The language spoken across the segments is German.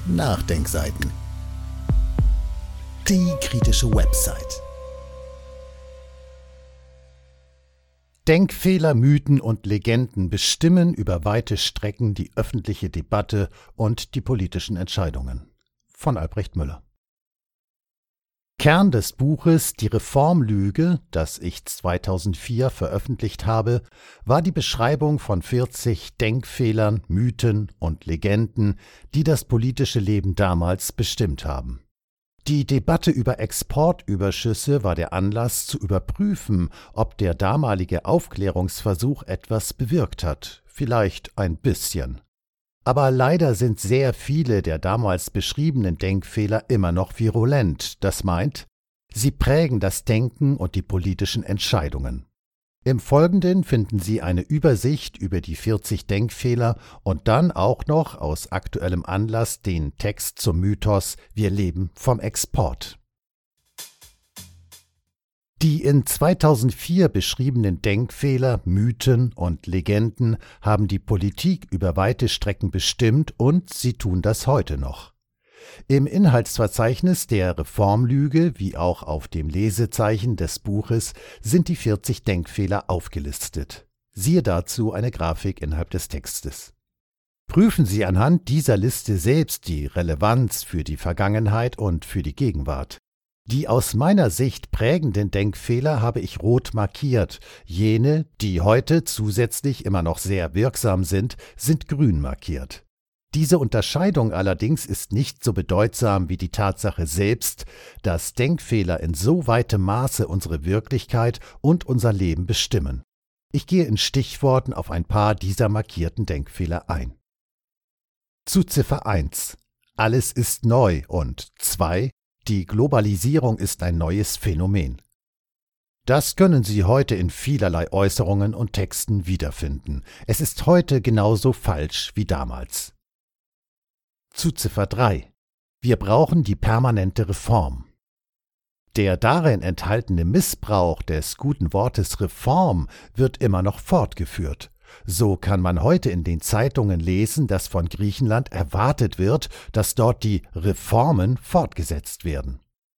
Nachdenkseiten. Die kritische Website. Denkfehler, Mythen und Legenden bestimmen über weite Strecken die öffentliche Debatte und die politischen Entscheidungen. Von Albrecht Müller. Kern des Buches Die Reformlüge, das ich 2004 veröffentlicht habe, war die Beschreibung von 40 Denkfehlern, Mythen und Legenden, die das politische Leben damals bestimmt haben. Die Debatte über Exportüberschüsse war der Anlass zu überprüfen, ob der damalige Aufklärungsversuch etwas bewirkt hat, vielleicht ein bisschen. Aber leider sind sehr viele der damals beschriebenen Denkfehler immer noch virulent, das meint, sie prägen das Denken und die politischen Entscheidungen. Im Folgenden finden Sie eine Übersicht über die 40 Denkfehler und dann auch noch aus aktuellem Anlass den Text zum Mythos Wir leben vom Export. Die in 2004 beschriebenen Denkfehler, Mythen und Legenden haben die Politik über weite Strecken bestimmt und sie tun das heute noch. Im Inhaltsverzeichnis der Reformlüge, wie auch auf dem Lesezeichen des Buches, sind die 40 Denkfehler aufgelistet. Siehe dazu eine Grafik innerhalb des Textes. Prüfen Sie anhand dieser Liste selbst die Relevanz für die Vergangenheit und für die Gegenwart. Die aus meiner Sicht prägenden Denkfehler habe ich rot markiert, jene, die heute zusätzlich immer noch sehr wirksam sind grün markiert. Diese Unterscheidung allerdings ist nicht so bedeutsam wie die Tatsache selbst, dass Denkfehler in so weitem Maße unsere Wirklichkeit und unser Leben bestimmen. Ich gehe in Stichworten auf ein paar dieser markierten Denkfehler ein. Zu Ziffer 1. Alles ist neu und 2. Die Globalisierung ist ein neues Phänomen. Das können Sie heute in vielerlei Äußerungen und Texten wiederfinden. Es ist heute genauso falsch wie damals. Zu Ziffer 3. Wir brauchen die permanente Reform. Der darin enthaltene Missbrauch des guten Wortes Reform wird immer noch fortgeführt. So kann man heute in den Zeitungen lesen, dass von Griechenland erwartet wird, dass dort die Reformen fortgesetzt werden.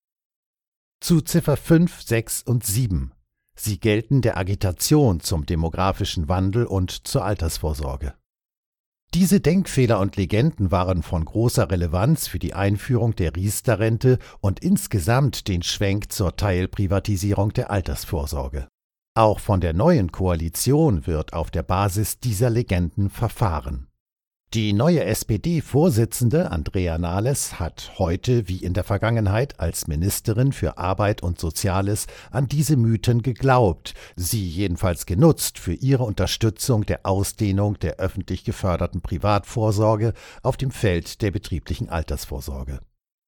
Zu Ziffer 5, 6 und 7. Sie gelten der Agitation zum demografischen Wandel und zur Altersvorsorge. Diese Denkfehler und Legenden waren von großer Relevanz für die Einführung der Riester-Rente und insgesamt den Schwenk zur Teilprivatisierung der Altersvorsorge. Auch von der neuen Koalition wird auf der Basis dieser Legenden verfahren. Die neue SPD-Vorsitzende Andrea Nahles hat heute wie in der Vergangenheit als Ministerin für Arbeit und Soziales an diese Mythen geglaubt, sie jedenfalls genutzt für ihre Unterstützung der Ausdehnung der öffentlich geförderten Privatvorsorge auf dem Feld der betrieblichen Altersvorsorge.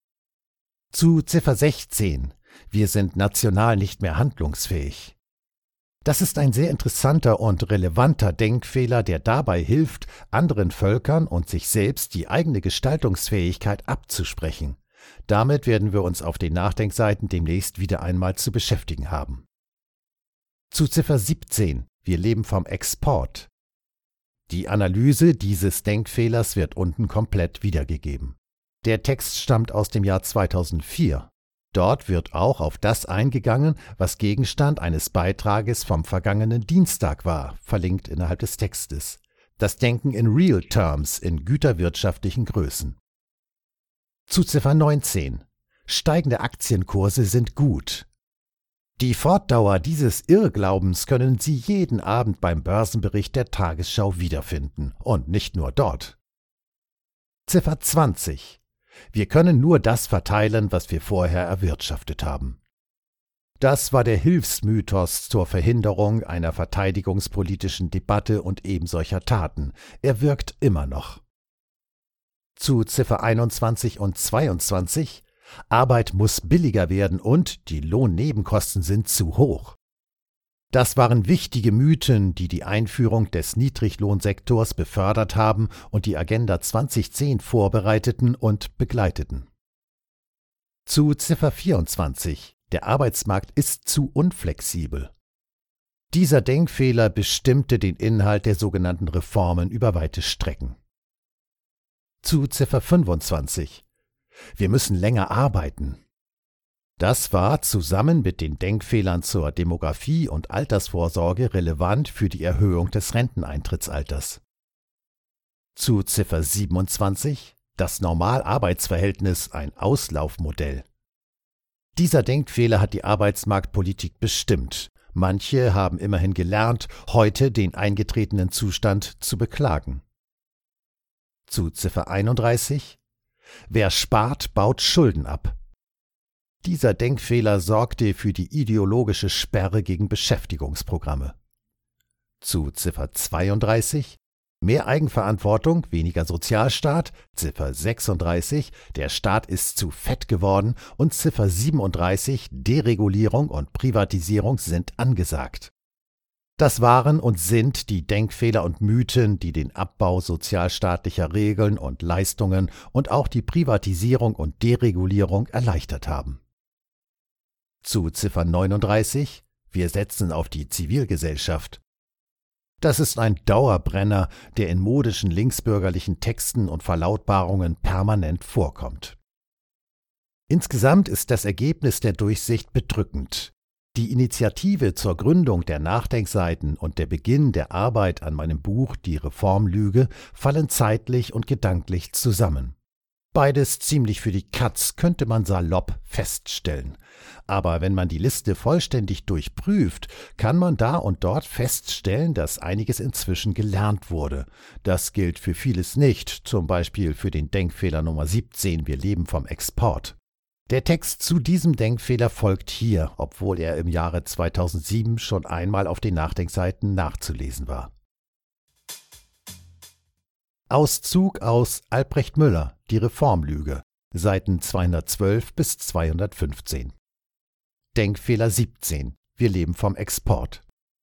Zu Ziffer 16. Wir sind national nicht mehr handlungsfähig. Das ist ein sehr interessanter und relevanter Denkfehler, der dabei hilft, anderen Völkern und sich selbst die eigene Gestaltungsfähigkeit abzusprechen. Damit werden wir uns auf den Nachdenkseiten demnächst wieder einmal zu beschäftigen haben. Zu Ziffer 17. Wir leben vom Export. Die Analyse dieses Denkfehlers wird unten komplett wiedergegeben. Der Text stammt aus dem Jahr 2004. Dort wird auch auf das eingegangen, was Gegenstand eines Beitrages vom vergangenen Dienstag war, verlinkt innerhalb des Textes. Das Denken in Real Terms in güterwirtschaftlichen Größen. Zu Ziffer 19. Steigende Aktienkurse sind gut. Die Fortdauer dieses Irrglaubens können Sie jeden Abend beim Börsenbericht der Tagesschau wiederfinden. Und nicht nur dort. Ziffer 20. Wir können nur das verteilen, was wir vorher erwirtschaftet haben. Das war der Hilfsmythos zur Verhinderung einer verteidigungspolitischen Debatte und ebensolcher Taten. Er wirkt immer noch. Zu Ziffer 21 und 22. Arbeit muss billiger werden und die Lohnnebenkosten sind zu hoch. Das waren wichtige Mythen, die die Einführung des Niedriglohnsektors befördert haben und die Agenda 2010 vorbereiteten und begleiteten. Zu Ziffer 24. Der Arbeitsmarkt ist zu unflexibel. Dieser Denkfehler bestimmte den Inhalt der sogenannten Reformen über weite Strecken. Zu Ziffer 25. Wir müssen länger arbeiten. Das war zusammen mit den Denkfehlern zur Demografie und Altersvorsorge relevant für die Erhöhung des Renteneintrittsalters. Zu Ziffer 27. Das Normalarbeitsverhältnis ein Auslaufmodell. Dieser Denkfehler hat die Arbeitsmarktpolitik bestimmt. Manche haben immerhin gelernt, heute den eingetretenen Zustand zu beklagen. Zu Ziffer 31. Wer spart, baut Schulden ab. Dieser Denkfehler sorgte für die ideologische Sperre gegen Beschäftigungsprogramme. Zu Ziffer 32. Mehr Eigenverantwortung, weniger Sozialstaat. Ziffer 36. Der Staat ist zu fett geworden. Und Ziffer 37. Deregulierung und Privatisierung sind angesagt. Das waren und sind die Denkfehler und Mythen, die den Abbau sozialstaatlicher Regeln und Leistungen und auch die Privatisierung und Deregulierung erleichtert haben. Zu Ziffer 39. Wir setzen auf die Zivilgesellschaft. Das ist ein Dauerbrenner, der in modischen linksbürgerlichen Texten und Verlautbarungen permanent vorkommt. Insgesamt ist das Ergebnis der Durchsicht bedrückend. Die Initiative zur Gründung der Nachdenkseiten und der Beginn der Arbeit an meinem Buch Die Reformlüge fallen zeitlich und gedanklich zusammen. Beides ziemlich für die Katz, könnte man salopp feststellen. Aber wenn man die Liste vollständig durchprüft, kann man da und dort feststellen, dass einiges inzwischen gelernt wurde. Das gilt für vieles nicht, zum Beispiel für den Denkfehler Nummer 17, wir leben vom Export. Der Text zu diesem Denkfehler folgt hier, obwohl er im Jahre 2007 schon einmal auf den Nachdenkseiten nachzulesen war. Auszug aus Albrecht Müller, Die Reformlüge, Seiten 212 bis 215. Denkfehler 17. Wir leben vom Export.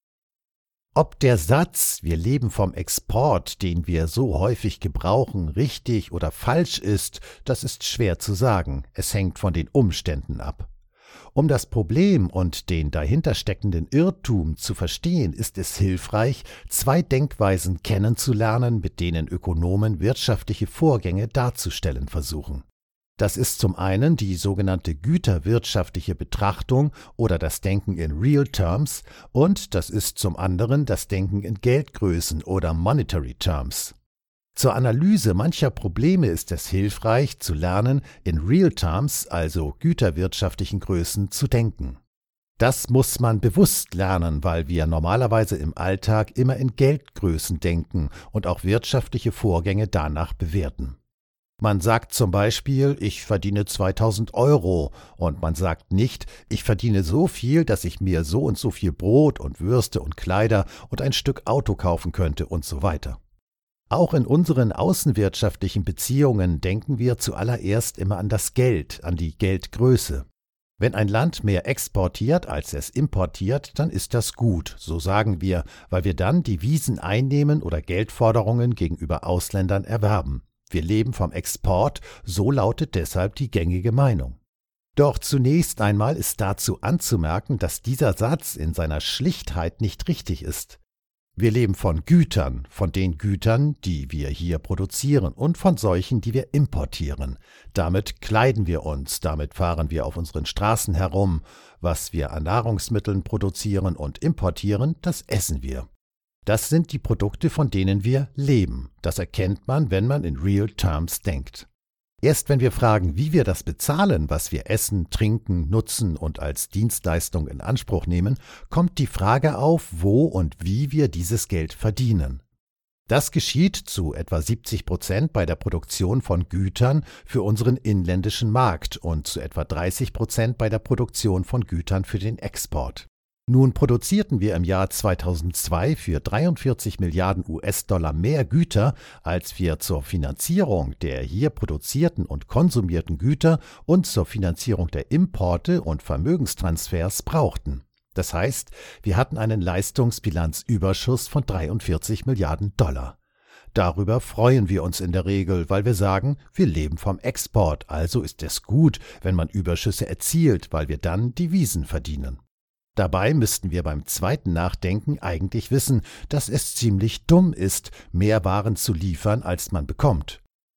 Ob der Satz »Wir leben vom Export«, den wir so häufig gebrauchen, richtig oder falsch ist, das ist schwer zu sagen. Es hängt von den Umständen ab. Um das Problem und den dahinter steckenden Irrtum zu verstehen, ist es hilfreich, zwei Denkweisen kennenzulernen, mit denen Ökonomen wirtschaftliche Vorgänge darzustellen versuchen. Das ist zum einen die sogenannte güterwirtschaftliche Betrachtung oder das Denken in Real Terms und das ist zum anderen das Denken in Geldgrößen oder Monetary Terms. Zur Analyse mancher Probleme ist es hilfreich, zu lernen, in Real Terms, also güterwirtschaftlichen Größen, zu denken. Das muss man bewusst lernen, weil wir normalerweise im Alltag immer in Geldgrößen denken und auch wirtschaftliche Vorgänge danach bewerten. Man sagt zum Beispiel, ich verdiene 2000 € und man sagt nicht, ich verdiene so viel, dass ich mir so und so viel Brot und Würste und Kleider und ein Stück Auto kaufen könnte und so weiter. Auch in unseren außenwirtschaftlichen Beziehungen denken wir zuallererst immer an das Geld, an die Geldgröße. Wenn ein Land mehr exportiert, als es importiert, dann ist das gut, so sagen wir, weil wir dann Devisen einnehmen oder Geldforderungen gegenüber Ausländern erwerben. Wir leben vom Export, so lautet deshalb die gängige Meinung. Doch zunächst einmal ist dazu anzumerken, dass dieser Satz in seiner Schlichtheit nicht richtig ist. Wir leben von Gütern, von den Gütern, die wir hier produzieren und von solchen, die wir importieren. Damit kleiden wir uns, damit fahren wir auf unseren Straßen herum. Was wir an Nahrungsmitteln produzieren und importieren, das essen wir. Das sind die Produkte, von denen wir leben. Das erkennt man, wenn man in Real Terms denkt. Erst wenn wir fragen, wie wir das bezahlen, was wir essen, trinken, nutzen und als Dienstleistung in Anspruch nehmen, kommt die Frage auf, wo und wie wir dieses Geld verdienen. Das geschieht zu etwa 70% bei der Produktion von Gütern für unseren inländischen Markt und zu etwa 30% bei der Produktion von Gütern für den Export. Nun produzierten wir im Jahr 2002 für 43 Milliarden US-Dollar mehr Güter, als wir zur Finanzierung der hier produzierten und konsumierten Güter und zur Finanzierung der Importe und Vermögenstransfers brauchten. Das heißt, wir hatten einen Leistungsbilanzüberschuss von 43 Milliarden Dollar. Darüber freuen wir uns in der Regel, weil wir sagen, wir leben vom Export, also ist es gut, wenn man Überschüsse erzielt, weil wir dann Devisen verdienen. Dabei müssten wir beim zweiten Nachdenken eigentlich wissen, dass es ziemlich dumm ist, mehr Waren zu liefern, als man bekommt.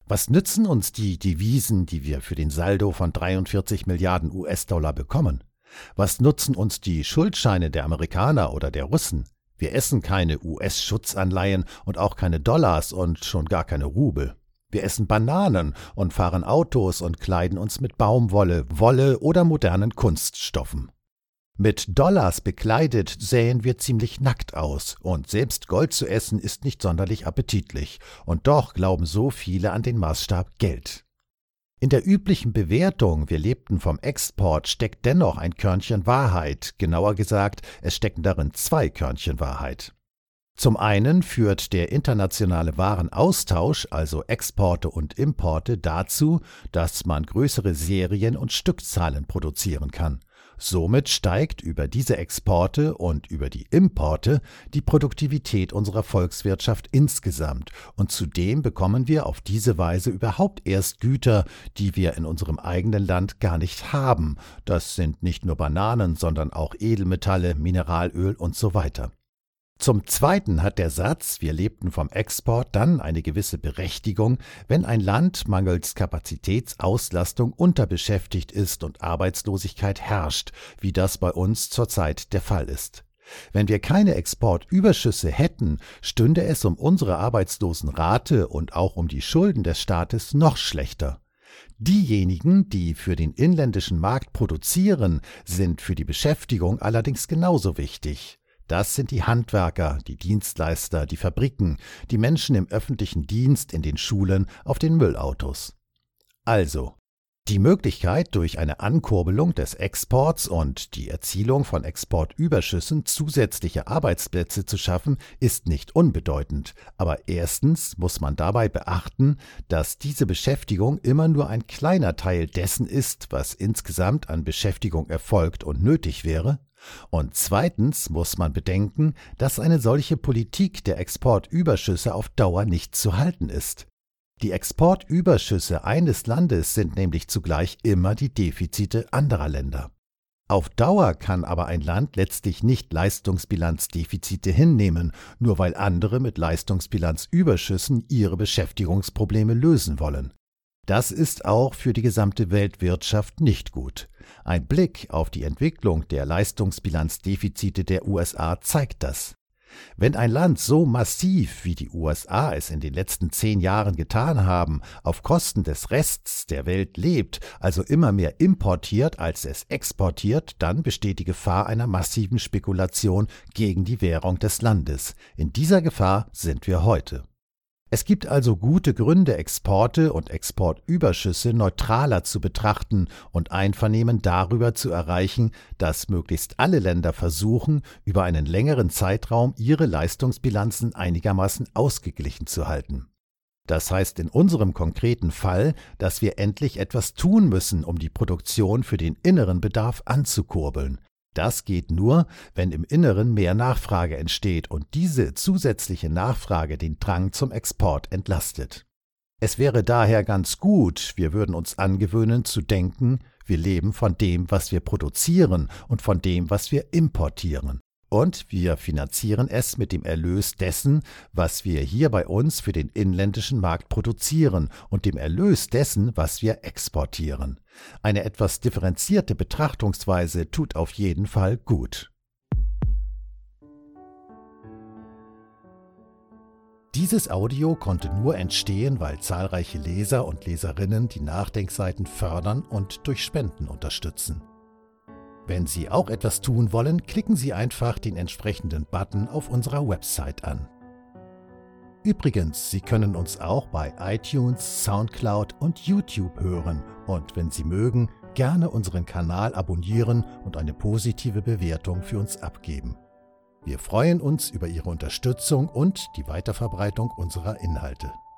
Was nützen uns die Devisen, die wir für den Saldo von 43 Milliarden US-Dollar bekommen? Was nutzen uns die Schuldscheine der Amerikaner oder der Russen? Wir essen keine US-Schutzanleihen und auch keine Dollars und schon gar keine Rubel. Wir essen Bananen und fahren Autos und kleiden uns mit Baumwolle, Wolle oder modernen Kunststoffen. Mit Dollars bekleidet sähen wir ziemlich nackt aus, und selbst Gold zu essen ist nicht sonderlich appetitlich, und doch glauben so viele an den Maßstab Geld. In der üblichen Bewertung, wir lebten vom Export, steckt dennoch ein Körnchen Wahrheit, genauer gesagt, es stecken darin 2 Körnchen Wahrheit. Zum einen führt der internationale Warenaustausch, also Exporte und Importe, dazu, dass man größere Serien und Stückzahlen produzieren kann. Somit steigt über diese Exporte und über die Importe die Produktivität unserer Volkswirtschaft insgesamt, und zudem bekommen wir auf diese Weise überhaupt erst Güter, die wir in unserem eigenen Land gar nicht haben. Das sind nicht nur Bananen, sondern auch Edelmetalle, Mineralöl und so weiter. Zum Zweiten hat der Satz, wir lebten vom Export, dann eine gewisse Berechtigung, wenn ein Land mangels Kapazitätsauslastung unterbeschäftigt ist und Arbeitslosigkeit herrscht, wie das bei uns zurzeit der Fall ist. Wenn wir keine Exportüberschüsse hätten, stünde es um unsere Arbeitslosenrate und auch um die Schulden des Staates noch schlechter. Diejenigen, die für den inländischen Markt produzieren, sind für die Beschäftigung allerdings genauso wichtig. Das sind die Handwerker, die Dienstleister, die Fabriken, die Menschen im öffentlichen Dienst, in den Schulen, auf den Müllautos. Also, die Möglichkeit, durch eine Ankurbelung des Exports und die Erzielung von Exportüberschüssen zusätzliche Arbeitsplätze zu schaffen, ist nicht unbedeutend. Aber erstens muss man dabei beachten, dass diese Beschäftigung immer nur ein kleiner Teil dessen ist, was insgesamt an Beschäftigung erfolgt und nötig wäre. Und zweitens muss man bedenken, dass eine solche Politik der Exportüberschüsse auf Dauer nicht zu halten ist. Die Exportüberschüsse eines Landes sind nämlich zugleich immer die Defizite anderer Länder. Auf Dauer kann aber ein Land letztlich nicht Leistungsbilanzdefizite hinnehmen, nur weil andere mit Leistungsbilanzüberschüssen ihre Beschäftigungsprobleme lösen wollen. Das ist auch für die gesamte Weltwirtschaft nicht gut. Ein Blick auf die Entwicklung der Leistungsbilanzdefizite der USA zeigt das. Wenn ein Land so massiv, wie die USA es in den letzten 10 Jahren getan haben, auf Kosten des Rests der Welt lebt, also immer mehr importiert, als es exportiert, dann besteht die Gefahr einer massiven Spekulation gegen die Währung des Landes. In dieser Gefahr sind wir heute. Es gibt also gute Gründe, Exporte und Exportüberschüsse neutraler zu betrachten und Einvernehmen darüber zu erreichen, dass möglichst alle Länder versuchen, über einen längeren Zeitraum ihre Leistungsbilanzen einigermaßen ausgeglichen zu halten. Das heißt in unserem konkreten Fall, dass wir endlich etwas tun müssen, um die Produktion für den inneren Bedarf anzukurbeln. Das geht nur, wenn im Inneren mehr Nachfrage entsteht und diese zusätzliche Nachfrage den Drang zum Export entlastet. Es wäre daher ganz gut, wir würden uns angewöhnen zu denken, wir leben von dem, was wir produzieren und von dem, was wir importieren. Und wir finanzieren es mit dem Erlös dessen, was wir hier bei uns für den inländischen Markt produzieren und dem Erlös dessen, was wir exportieren. Eine etwas differenzierte Betrachtungsweise tut auf jeden Fall gut. Dieses Audio konnte nur entstehen, weil zahlreiche Leser und Leserinnen die Nachdenkseiten fördern und durch Spenden unterstützen. Wenn Sie auch etwas tun wollen, klicken Sie einfach den entsprechenden Button auf unserer Website an. Übrigens, Sie können uns auch bei iTunes, Soundcloud und YouTube hören und wenn Sie mögen, gerne unseren Kanal abonnieren und eine positive Bewertung für uns abgeben. Wir freuen uns über Ihre Unterstützung und die Weiterverbreitung unserer Inhalte.